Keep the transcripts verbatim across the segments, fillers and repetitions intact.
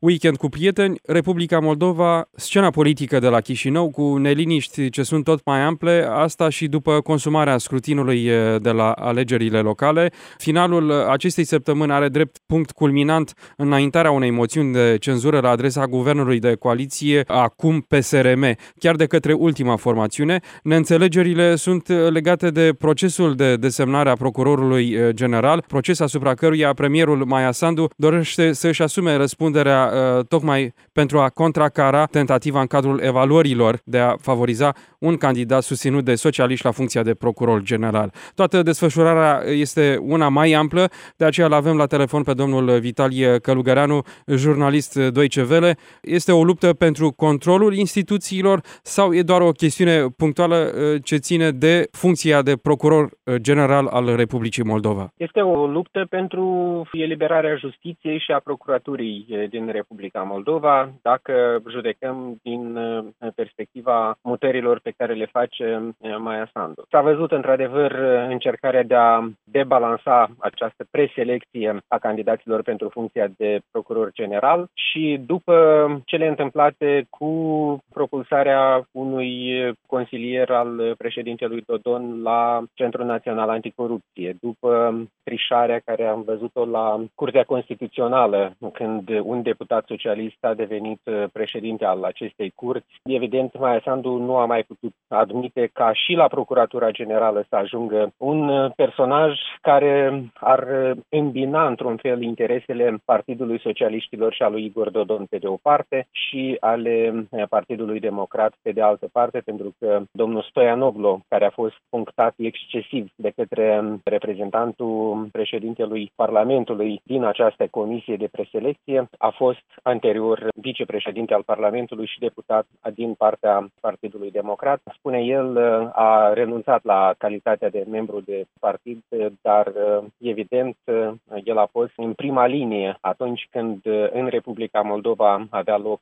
Weekend cu prieteni, Republica Moldova, scena politică de la Chișinău cu neliniști ce sunt tot mai ample, asta și după consumarea scrutinului de la alegerile locale. Finalul acestei săptămâni are drept punct culminant înaintarea unei moțiuni de cenzură la adresa guvernului de coaliție, acum P S R M, chiar de către ultima formațiune. Neînțelegerile sunt legate de procesul de desemnare a procurorului general, proces asupra căruia premierul Maia Sandu dorește să-și asume răspunderea tocmai pentru a contracara tentativa în cadrul evaluărilor de a favoriza un candidat susținut de socialiști la funcția de procuror general. Toată desfășurarea este una mai amplă, de aceea îl avem la telefon pe domnul Vitalie Călugăreanu, jurnalist Deutsche Welle. Este o luptă pentru controlul instituțiilor sau e doar o chestiune punctuală ce ține de funcția de procuror general al Republicii Moldova? Este o luptă pentru eliberarea justiției și a procuraturii din Republica Moldova, dacă judecăm din perspectiva mutărilor pe care le face Maia Sandu. S-a văzut într-adevăr încercarea de a debalansa această preselecție a candidaților pentru funcția de procuror general și după cele întâmplate cu propulsarea unui consilier al președintelui Dodon la Centrul Național Anticorupție, după trișarea care am văzut-o la Curtea Constituțională când un deputat socialist a devenit președinte al acestei curți. Evident, Maia Sandu nu a mai putut admite ca și la Procuratura Generală să ajungă un personaj care ar îmbina într-un fel interesele Partidului Socialiștilor și a lui Igor Dodon pe de o parte și ale Partidului Democrat pe de altă parte, pentru că domnul Stoianoglo, care a fost punctat excesiv de către reprezentantul președintelui Parlamentului din această comisie de preselecție, a fost anterior vicepreședinte al Parlamentului și deputat din partea Partidului Democrat. Spune el, a renunțat la calitatea de membru de partid, dar evident el a fost în prima linie atunci când în Republica Moldova avea loc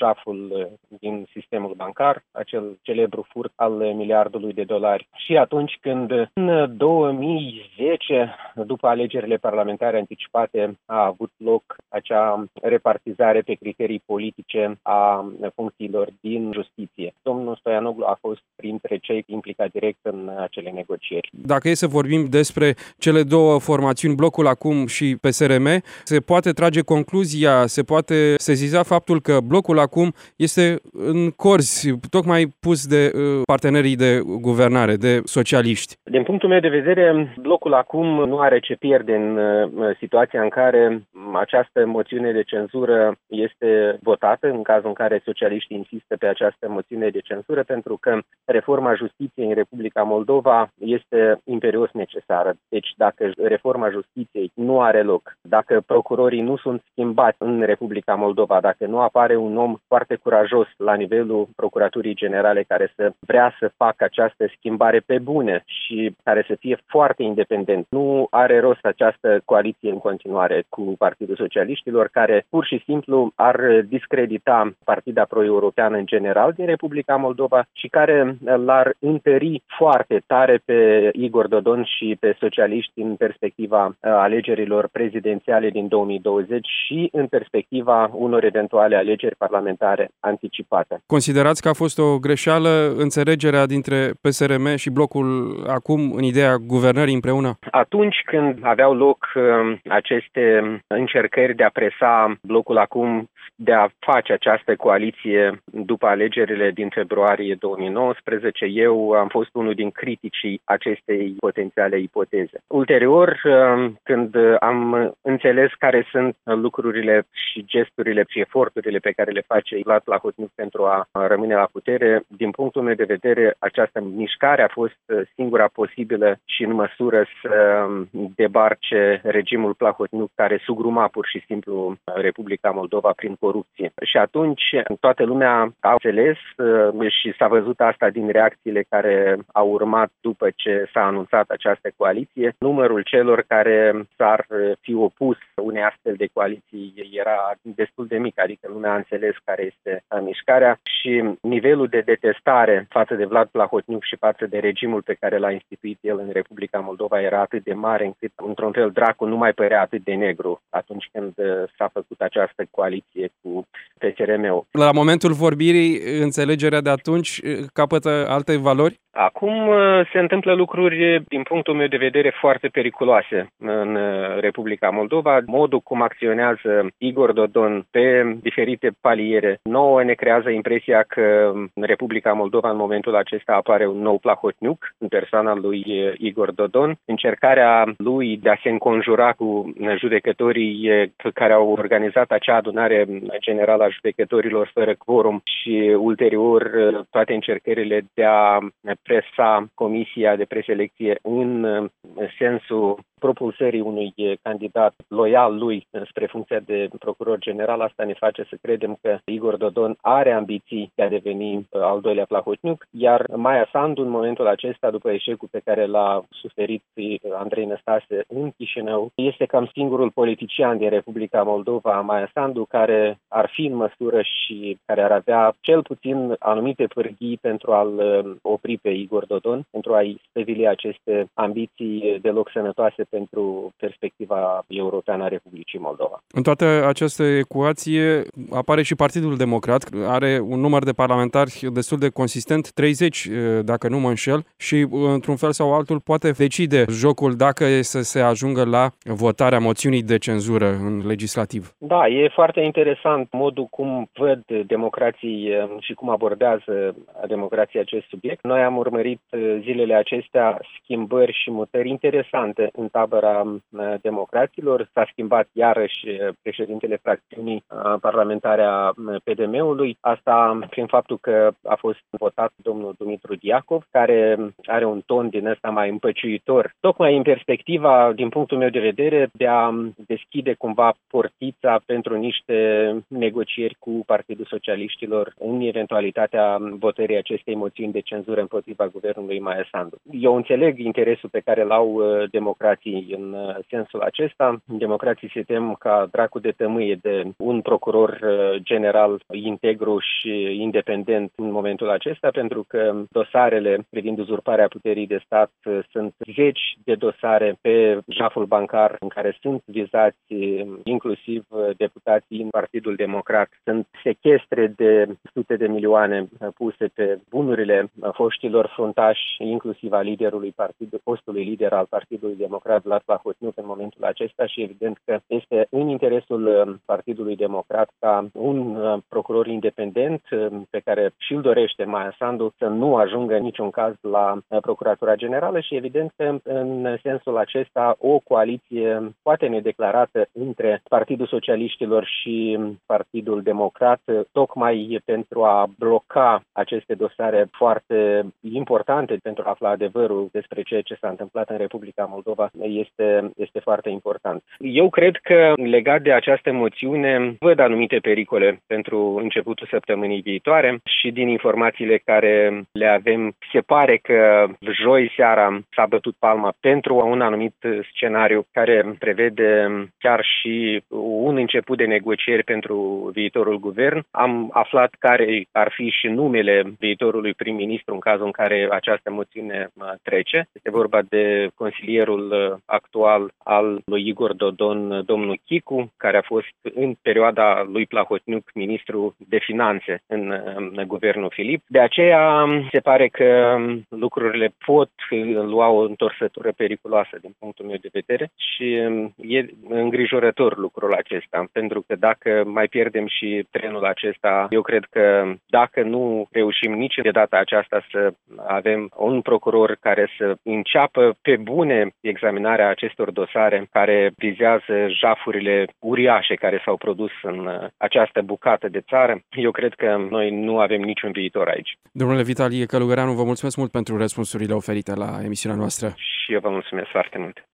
jaful din sistemul bancar, acel celebru furt al miliardului de dolari. Și atunci când în două mii zece, după alegerile parlamentare anticipate, a avut loc acea repartizare pe criterii politice a funcțiilor din justiție. Domnul Stoianoglu a fost printre cei implicați direct în acele negocieri. Dacă e să vorbim despre cele două formațiuni, Blocul Acum și P S R M, se poate trage concluzia, se poate seziza faptul că Blocul Acum este în corzi, tocmai pus de uh, partenerii de guvernare, de socialiști. Din punctul meu de vedere, Blocul Acum nu are ce pierde în uh, situația în care această moțiune de cenzură este votată, în cazul în care socialiștii insistă pe această moțiune de cenzură, pentru că reforma justiției în Republica Moldova este imperios necesară. Deci dacă reforma justiției nu are loc, dacă procurorii nu sunt schimbați în Republica Moldova, dacă nu apare un om foarte curajos la nivelul Procuraturii Generale care să vrea să facă această schimbare pe bune și care să fie foarte independent, nu are rost această coaliție în continuare cu Partidul Socialiștilor, care pur și simplu ar discredita partida pro-europeană în general din Republica Moldova și care l-ar întări foarte tare pe Igor Dodon și pe socialiști în perspectiva alegerilor prezidențiale din două mii douăzeci și în perspectiva unor eventuale alegeri parlamentare anticipate. Considerați că a fost o greșeală înțelegerea dintre P S R M și Blocul Acum în ideea guvernării împreună? Atunci când aveau loc aceste încercări de a presa Blocul Acum de a face această coaliție după alegerile din februarie două mii nouăsprezece, eu am fost unul din criticii acestei potențiale ipoteze. Ulterior, când am înțeles care sunt lucrurile și gesturile și eforturile pe care le face Vlad Plahotniuc pentru a rămâne la putere, din punctul meu de vedere, această mișcare a fost singura posibilă și în măsură să debarce regimul Plahotniuc, care sugruma pur și simplu Republica Moldova prin corupție. Și atunci toată lumea a înțeles și s-a văzut asta din reacțiile care au urmat după ce s-a anunțat această coaliție. Numărul celor care s-ar fi opus unei astfel de coaliții era destul de mic, adică lumea a înțeles care este mișcarea și nivelul de detestare față de Vlad Plahotniuc și față de regimul pe care l-a instituit el în Republica Moldova era atât de mare încât, într-un fel, dracul nu mai părea atât de negru atunci când s-a făcut această această coaliție cu P S R M-ul. La momentul vorbirii, înțelegerea de atunci capătă alte valori? Acum se întâmplă lucruri, din punctul meu de vedere, foarte periculoase în Republica Moldova. Modul cum acționează Igor Dodon pe diferite paliere nouă ne creează impresia că în Republica Moldova în momentul acesta apare un nou Plahotniuc în persoana lui Igor Dodon. Încercarea lui de a se înconjura cu judecătorii care au organizat acea adunare generală a judecătorilor fără quorum și ulterior toate încercările de a presa Comisia de Preselecție în sensul propulsării unui candidat loial lui spre funcția de procuror general, asta ne face să credem că Igor Dodon are ambiții de a deveni al doilea Plahotniuc, iar Maia Sandu, în momentul acesta, după eșecul pe care l-a suferit Andrei Năstase în Chișinău, este cam singurul politician din Republica Moldova, Maia Sandu, care ar fi în măsură și care ar avea cel puțin anumite pârghii pentru a-l opri pe Igor Dodon, pentru a-i stăvili aceste ambiții deloc sănătoase pentru perspectiva europeană a Republicii Moldova. În toată această ecuație apare și Partidul Democrat, are un număr de parlamentari destul de consistent, treizeci dacă nu mă înșel, și într-un fel sau altul poate decide jocul dacă e să se ajungă la votarea moțiunii de cenzură în legislativ. Da, e foarte interesant modul cum văd democrații și cum abordează democrația acest subiect. Noi am urmărit zilele acestea schimbări și mutări interesante în tabăra democraților. S-a schimbat iarăși președintele fracțiunii parlamentare a P D M-ului. Asta prin faptul că a fost votat domnul Dumitru Diacov, care are un ton din ăsta mai împăciuitor, tocmai în perspectiva, din punctul meu de vedere, de a deschide cumva portița pentru niște negocieri cu Partidul Socialiștilor în eventualitatea votării acestei moțiuni de cenzură împotriva guvernului Maia Sandu. Eu înțeleg interesul pe care l-au democrații în sensul acesta. Democrații se tem ca dracu de tămâie de un procuror general integru și independent în momentul acesta, pentru că dosarele privind uzurparea puterii de stat sunt zeci de dosare pe jaful bancar în care sunt vizați inclusiv deputații în Partidul Democrat. Sunt sechestre de sute de milioane puse pe bunurile foștilor fruntași, inclusiv a liderului partidului, postului lider al Partidului Democrat, Vlad Plahotniuc, în momentul acesta, și evident că este în interesul Partidului Democrat ca un procuror independent pe care și-l dorește Maia Sandu să nu ajungă în niciun caz la Procuratura Generală și evident că în sensul acesta o coaliție poate nedeclarată între Partidul Socialiștilor și Partidul Democrat, tocmai pentru a bloca aceste dosare foarte importante pentru a afla adevărul despre ceea ce s-a întâmplat în Republica Moldova, este, este foarte important. Eu cred că legat de această moțiune văd anumite pericole pentru începutul săptămânii viitoare și din informațiile care le avem, se pare că joi seara s-a bătut palma pentru un anumit scenariu care prevede chiar și un început de negocieri pentru viitorul guvern. Am aflat care ar fi și numele viitorului prim-ministru în cazul în care această moțiune trece. Este vorba de consilierul actual al lui Igor Dodon, domnul Chicu, care a fost în perioada lui Plahotniuc ministru de finanțe în, în guvernul Filip. De aceea se pare că lucrurile pot lua o întorsătură periculoasă din punctul meu de vedere și e îngrijorător lucrul acesta, pentru că dacă mai pierdem și trenul acesta, eu cred că dacă nu reușim nici de data aceasta să avem un procuror care să înceapă pe bune examinarea acestor dosare care vizează jafurile uriașe care s-au produs în această bucată de țară, eu cred că noi nu avem niciun viitor aici. Domnule Vitalie Călugăreanu, vă mulțumesc mult pentru răspunsurile oferite la emisiunea noastră. Și eu vă mulțumesc foarte mult.